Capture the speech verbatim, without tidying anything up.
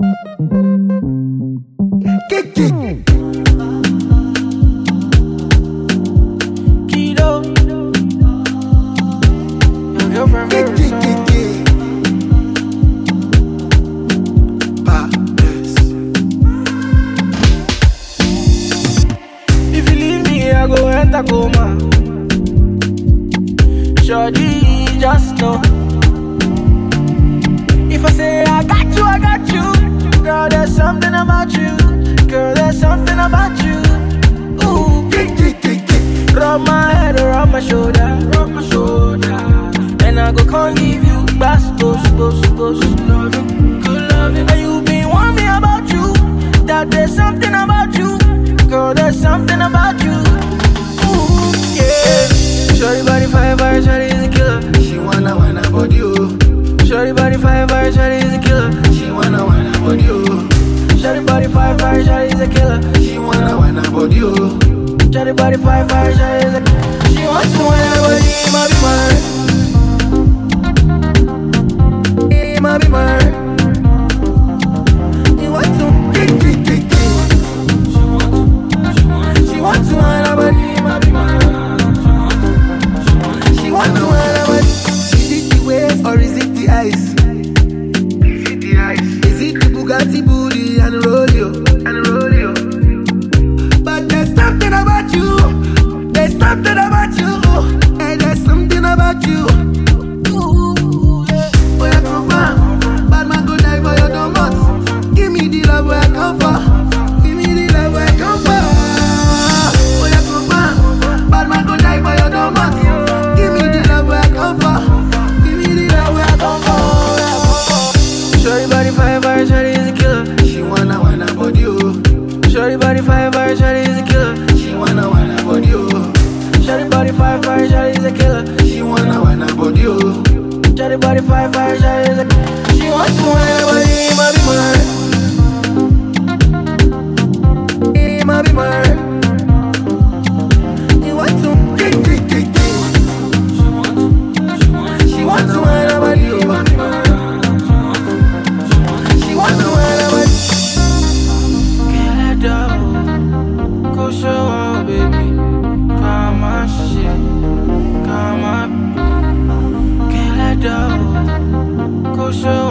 Kido, your girlfriend very soon. If you leave me, I go enter coma. Shorty, just know. If I say I got you, I got you. Girl, there's something about you. Girl, there's something about you. Ooh, rub my head around my shoulder, rub my shoulder. And I go can't leave you. That's supposed, supposed, supposed to love you, good loving. And you been warn me about you. That there's something about you. Girl, there's something about you. Ooh, yeah. Shorty body fire, fire, shorty is a killer. She wanna wanna body oh. Shorty body fire, fire, shorty is a killer. She wanna wanna body oh. Shorty body fire, fire, shorty is a killer. She wanna wanna body oh. Shorty body fire, fire, shorty is a killer. She wants to wanna body, might be mine. It might be mine. You want to kick, kick, kick, kick. She wants to wanna body, might be mine. She wants to wanna body. Is it the waist or is it the ice? Is it the ice? Is it the Bugatti booty and rodeo? And rodeo? But there's something about you. There's something about you. And there's something about you. Ooh, yeah. Where I come from, bad man go die for your donuts. Give me the love where I come from. Give me the love where I come from. Where I come from, bad man go die for your donuts. Give me the love where I come from. Give me the love where I come from. Shorty body fire, fire, shorty is a killer. She wanna wanna body oh. Shorty body fire, fire, shorty is a killer. She wanna wanna body oh. Shorty body fire, fire, shorty is a killer. She wanna wanna body oh. Shorty body fire, fire, shorty is a killer. She wants to wanna body, might be mine. It might be mine. You want to Kick, kick, kick, kick. She wants to wanna body, oh. She wants to wanna body. Can't let go. Go show up, baby. Come on, shit. Come on. Can't let go. Go show